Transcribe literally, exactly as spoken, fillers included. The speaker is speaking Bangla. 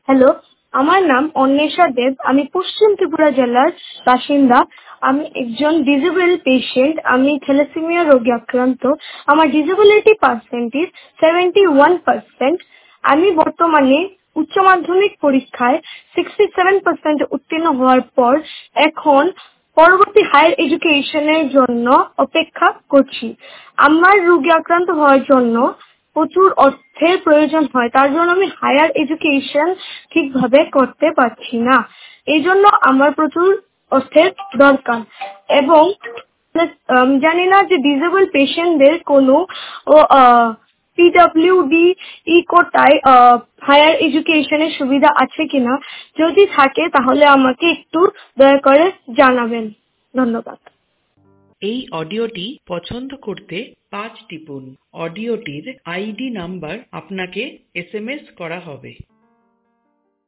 হ্যালো, আমার নাম অন্বেষা দেব। আমি পশ্চিম ত্রিপুরা জেলার বাসিন্দা। আমি একজন ডিসেবল পেশেন্ট। আমি থ্যালাসেমিয়া রোগে আক্রান্ত। আমার disability percentage seventy one percent. আমি বর্তমানে উচ্চ মাধ্যমিক পরীক্ষায় সিক্সটি সেভেন পার্সেন্ট উত্তীর্ণ হওয়ার পর এখন পরবর্তী হায়ার এডুকেশনের জন্য অপেক্ষা করছি। আমার রোগে আক্রান্ত হওয়ার জন্য প্রচুর অর্থের প্রয়োজন হয়, তার জন্য আমি হায়ার এডুকেশন ঠিকভাবে করতে পারছি না। এই জন্য আমার প্রচুর অর্থের দরকার এবং আমি জানি না যে ডিসেবল পেশেন্টদের কোনো পিডব্লিউডি ই কোটায় হায়ার এডুকেশনের সুবিধা আছে কিনা। যদি থাকে তাহলে আমাকে একটু দয়া করে জানাবেন। ধন্যবাদ। এই অডিওটি পছন্দ করতে পাঁচ টিপুন। অডিওটির আইডি নাম্বার আপনাকে এস এম এস করা হবে।